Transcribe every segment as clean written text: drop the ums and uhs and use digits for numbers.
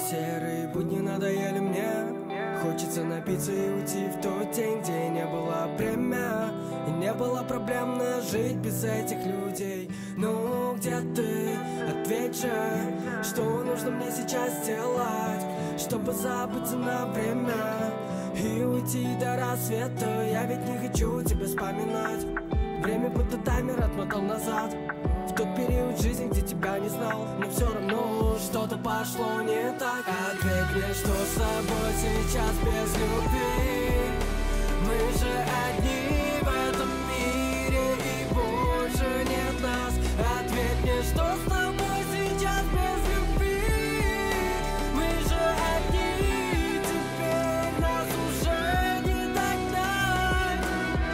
Серые будни надоели мне. Хочется напиться и уйти в тот день, где не было бремя и не было проблемно жить без этих людей. Ну где ты? Ответь же, что нужно мне сейчас сделать, чтобы забыться на время и уйти до рассвета. Я ведь не хочу тебя вспоминать. Время будто таймер отмотал назад, в тот период жизни, где тебя не знал. Но все равно что-то пошло не так. Ответь мне, что с тобой сейчас без любви. Мы же одни в этом мире и больше нет нас. Ответь мне, что с тобой сейчас без любви. Мы же одни, теперь нас уже не догнать.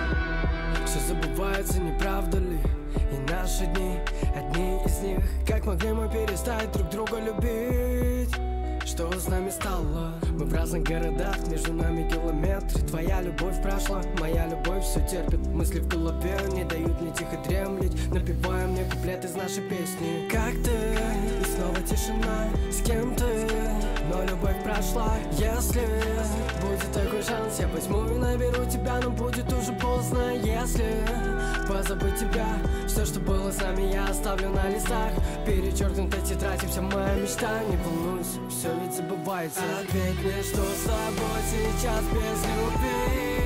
Все забывается, не правда ли? И наши дни, одни из них. Как могли мы перестать друг друга любить? Что с нами стало? Мы в разных городах, между нами километры. Твоя любовь прошла, моя любовь все терпит. Мысли в голове не дают мне тихо дремлить, напевая мне куплет из нашей песни. Как ты? И снова тишина. С кем ты? Но любовь прошла. Если будет такой шанс, я возьму и наберу тебя, но будет уже поздно. Если позабыть тебя, все, что было с нами, я оставлю на листах. Перечеркнутой тетради вся моя мечта. Не волнуйся, все ведь забывается. Ответь мне, что с тобой сейчас без любви.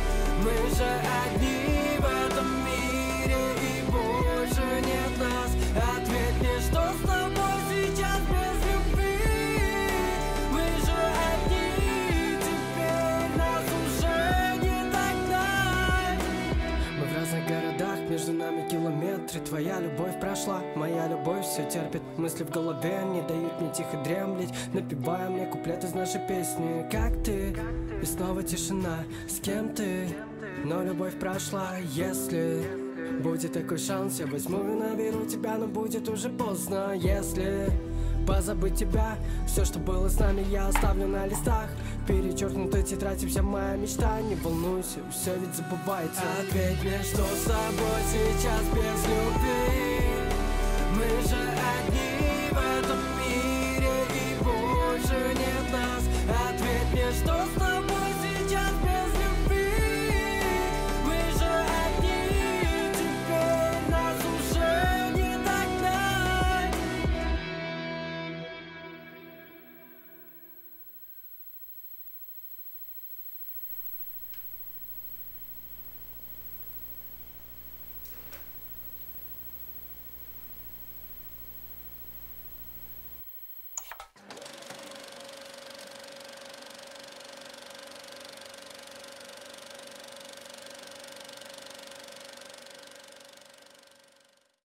Мы же одни в этом мире и больше нет нас. Ответь мне, что с тобой сейчас без любви. Мы же одни, теперь нас уже не догнать. Мы в разных городах, между нами километры. Твоя любовь прошла, моя любовь все терпит. Мысли в голове не дают мне тихо дремлить, напевая мне куплет из нашей песни. Как ты? И снова тишина. С кем ты? Но любовь прошла. Если будет такой шанс, я возьму и наберу тебя, но будет уже поздно. Если позабыть тебя, все, что было с нами, я оставлю на листах. Перечеркнутой тетради вся моя мечта. Не волнуйся, все ведь забывается. Ответь мне, что с тобой сейчас без любви. Мы же одни.